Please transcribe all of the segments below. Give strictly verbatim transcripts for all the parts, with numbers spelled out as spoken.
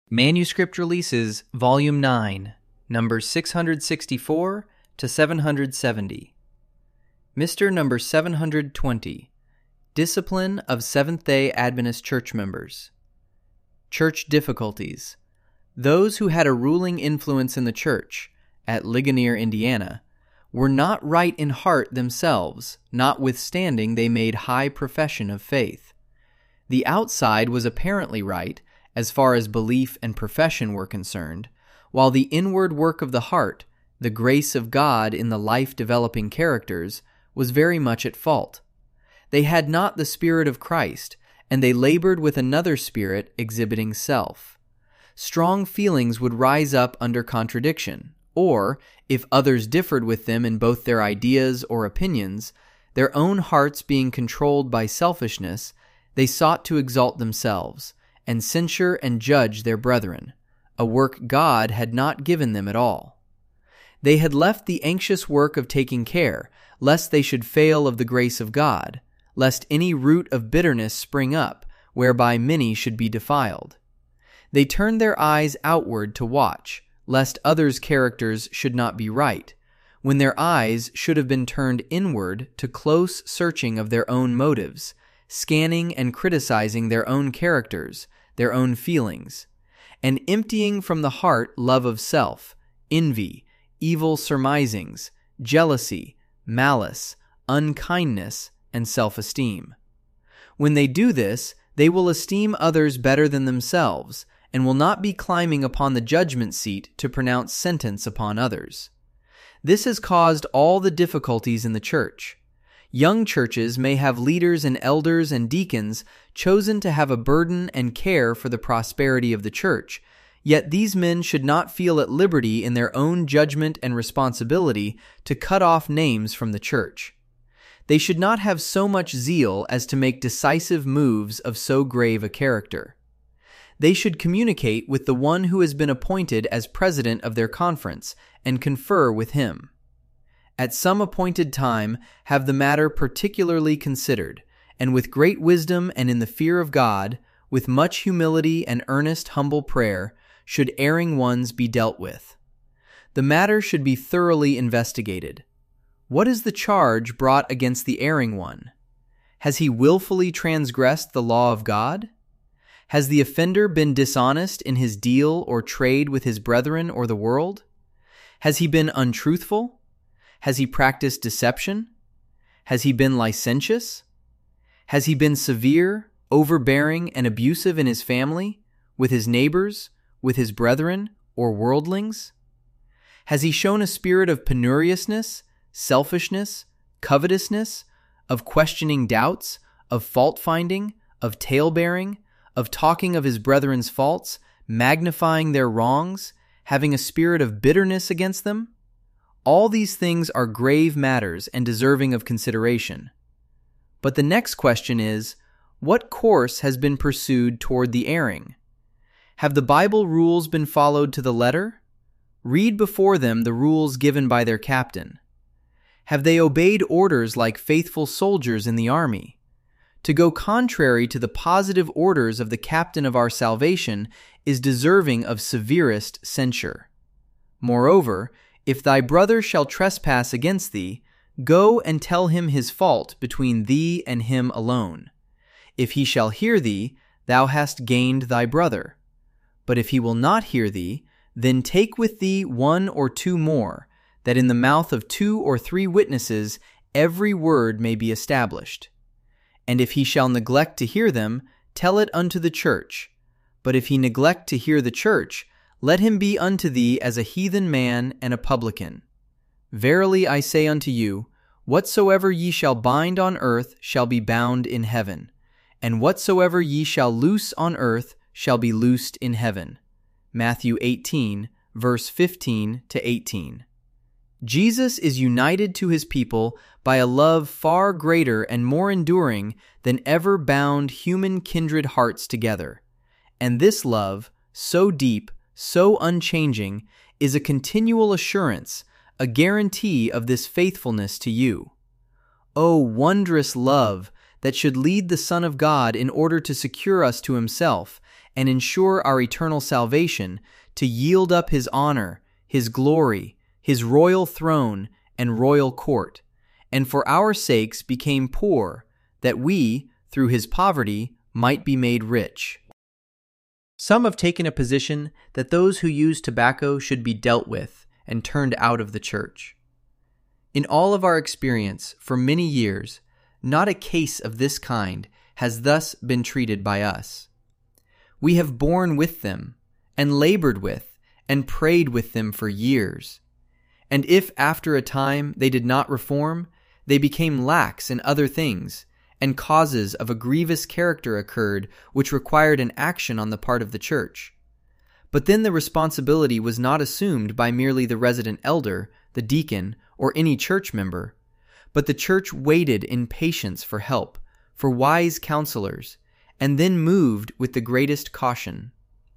Manuscript Releases, Volume nine, numbers six hundred sixty-four to seven hundred seventy. Mister Number seven hundred twenty, Discipline of Seventh-day Adventist Church Members. Church Difficulties. Those who had a ruling influence in the church, at Ligonier, Indiana, were not right in heart themselves, notwithstanding they made high profession of faith. The outside was apparently right, as far as belief and profession were concerned, while the inward work of the heart, the grace of God in the life-developing characters, was very much at fault. They had not the Spirit of Christ, and they labored with another spirit exhibiting self. Strong feelings would rise up under contradiction, or, if others differed with them in both their ideas or opinions, their own hearts being controlled by selfishness, they sought to exalt themselves, and censure and judge their brethren, a work God had not given them at all. They had left the anxious work of taking care, lest they should fail of the grace of God, lest any root of bitterness spring up, whereby many should be defiled. They turned their eyes outward to watch, lest others' characters should not be right, when their eyes should have been turned inward to close searching of their own motives, scanning and criticizing their own characters, their own feelings, and emptying from the heart love of self, envy, evil surmisings, jealousy, malice, unkindness, and self-esteem. When they do this, they will esteem others better than themselves, and will not be climbing upon the judgment seat to pronounce sentence upon others. This has caused all the difficulties in the church. Young churches may have leaders and elders and deacons chosen to have a burden and care for the prosperity of the church, yet these men should not feel at liberty in their own judgment and responsibility to cut off names from the church. They should not have so much zeal as to make decisive moves of so grave a character. They should communicate with the one who has been appointed as president of their conference and confer with him. At some appointed time have the matter particularly considered, and with great wisdom and in the fear of God, with much humility and earnest humble prayer, should erring ones be dealt with. The matter should be thoroughly investigated. What is the charge brought against the erring one? Has he willfully transgressed the law of God? Has the offender been dishonest in his deal or trade with his brethren or the world? Has he been untruthful? Has he practiced deception? Has he been licentious? Has he been severe, overbearing, and abusive in his family, with his neighbors, with his brethren, or worldlings? Has he shown a spirit of penuriousness, selfishness, covetousness, of questioning doubts, of fault-finding, of tale-bearing, of talking of his brethren's faults, magnifying their wrongs, having a spirit of bitterness against them? All these things are grave matters and deserving of consideration. But the next question is, what course has been pursued toward the erring? Have the Bible rules been followed to the letter? Read before them the rules given by their captain. Have they obeyed orders like faithful soldiers in the army? To go contrary to the positive orders of the captain of our salvation is deserving of severest censure. Moreover, if thy brother shall trespass against thee, go and tell him his fault between thee and him alone. If he shall hear thee, thou hast gained thy brother. But if he will not hear thee, then take with thee one or two more, that in the mouth of two or three witnesses every word may be established. And if he shall neglect to hear them, tell it unto the church. But if he neglect to hear the church, let him be unto thee as a heathen man and a publican. Verily I say unto you, whatsoever ye shall bind on earth shall be bound in heaven, and whatsoever ye shall loose on earth shall be loosed in heaven. Matthew eighteen, verse fifteen to eighteen. Jesus is united to his people by a love far greater and more enduring than ever bound human kindred hearts together. And this love, so deep, so unchanging, is a continual assurance, a guarantee of this faithfulness to you. O wondrous love that should lead the Son of God in order to secure us to himself and ensure our eternal salvation, to yield up his honor, his glory, his royal throne, and royal court, and for our sakes became poor, that we, through his poverty, might be made rich. Some have taken a position that those who use tobacco should be dealt with and turned out of the church. In all of our experience, for many years, not a case of this kind has thus been treated by us. We have borne with them, and labored with, and prayed with them for years. And if after a time they did not reform, they became lax in other things, and causes of a grievous character occurred which required an action on the part of the church. But then the responsibility was not assumed by merely the resident elder, the deacon, or any church member, but the church waited in patience for help, for wise counselors, and then moved with the greatest caution.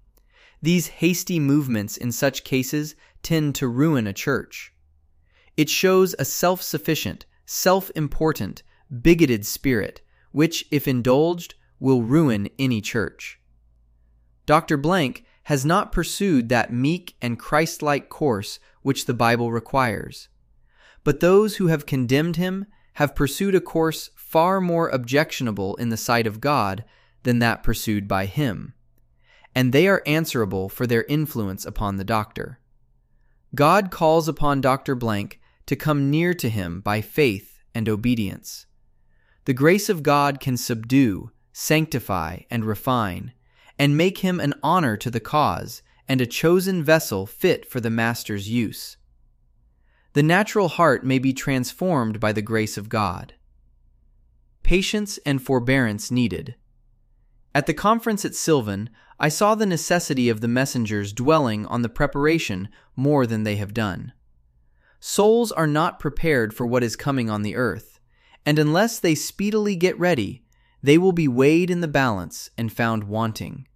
These hasty movements in such cases tend to ruin a church. It shows a self-sufficient, self-important, bigoted spirit, which, if indulged, will ruin any church. Doctor Blank has not pursued that meek and Christ-like course which the Bible requires. But those who have condemned him have pursued a course far more objectionable in the sight of God than that pursued by him, and they are answerable for their influence upon the doctor. God calls upon Doctor Blank to come near to him by faith and obedience. The grace of God can subdue, sanctify, and refine, and make him an honor to the cause and a chosen vessel fit for the Master's use. The natural heart may be transformed by the grace of God. Patience and forbearance needed. At the conference at Sylvan, I saw the necessity of the messengers dwelling on the preparation more than they have done. Souls are not prepared for what is coming on the earth, and unless they speedily get ready, they will be weighed in the balance and found wanting.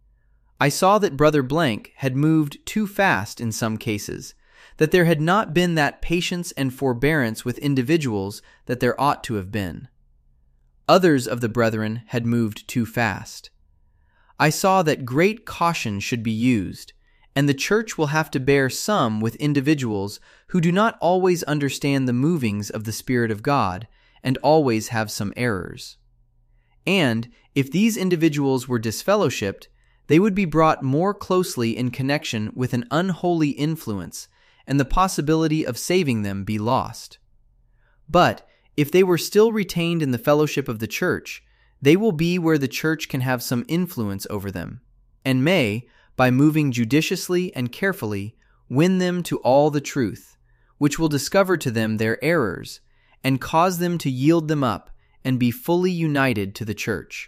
I saw that Brother Blank had moved too fast in some cases, that there had not been that patience and forbearance with individuals that there ought to have been. Others of the brethren had moved too fast. I saw that great caution should be used, and the church will have to bear some with individuals who do not always understand the movings of the Spirit of God and always have some errors. And if these individuals were disfellowshipped, they would be brought more closely in connection with an unholy influence, and the possibility of saving them be lost. But if they were still retained in the fellowship of the church, they will be where the church can have some influence over them, and may, by moving judiciously and carefully, win them to all the truth, which will discover to them their errors, and cause them to yield them up and be fully united to the church.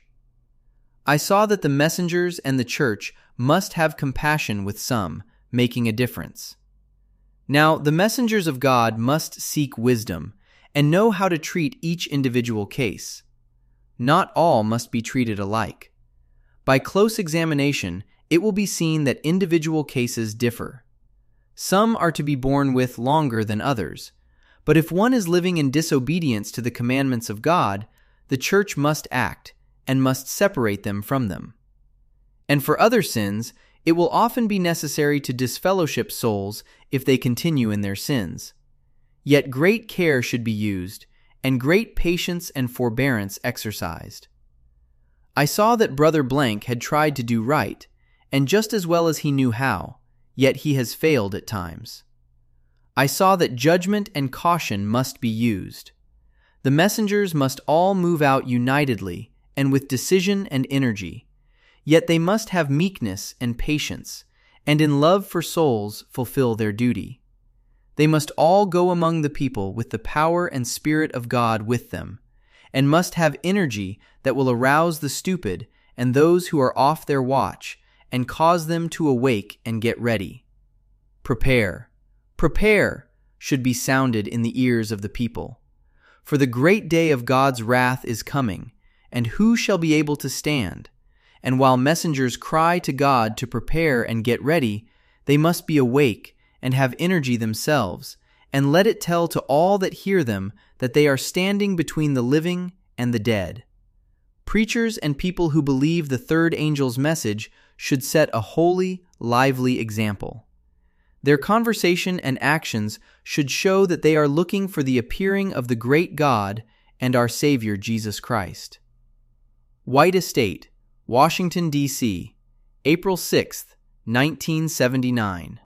I saw that the messengers and the church must have compassion with some, making a difference. Now, the messengers of God must seek wisdom and know how to treat each individual case. Not all must be treated alike. By close examination, it will be seen that individual cases differ. Some are to be borne with longer than others, but if one is living in disobedience to the commandments of God, the church must act and must separate them from them. And for other sins, it will often be necessary to disfellowship souls if they continue in their sins. Yet great care should be used, and great patience and forbearance exercised. I saw that Brother Blank had tried to do right, and just as well as he knew how, yet he has failed at times. I saw that judgment and caution must be used. The messengers must all move out unitedly and with decision and energy, yet they must have meekness and patience, and in love for souls fulfill their duty. They must all go among the people with the power and Spirit of God with them, and must have energy that will arouse the stupid and those who are off their watch, and cause them to awake and get ready. Prepare, prepare, should be sounded in the ears of the people. For the great day of God's wrath is coming, and who shall be able to stand? And while messengers cry to God to prepare and get ready, they must be awake and have energy themselves, and let it tell to all that hear them that they are standing between the living and the dead. Preachers and people who believe the third angel's message should set a holy, lively example. Their conversation and actions should show that they are looking for the appearing of the great God and our Savior Jesus Christ. White Estate, Washington, D C, April sixth, nineteen seventy-nine.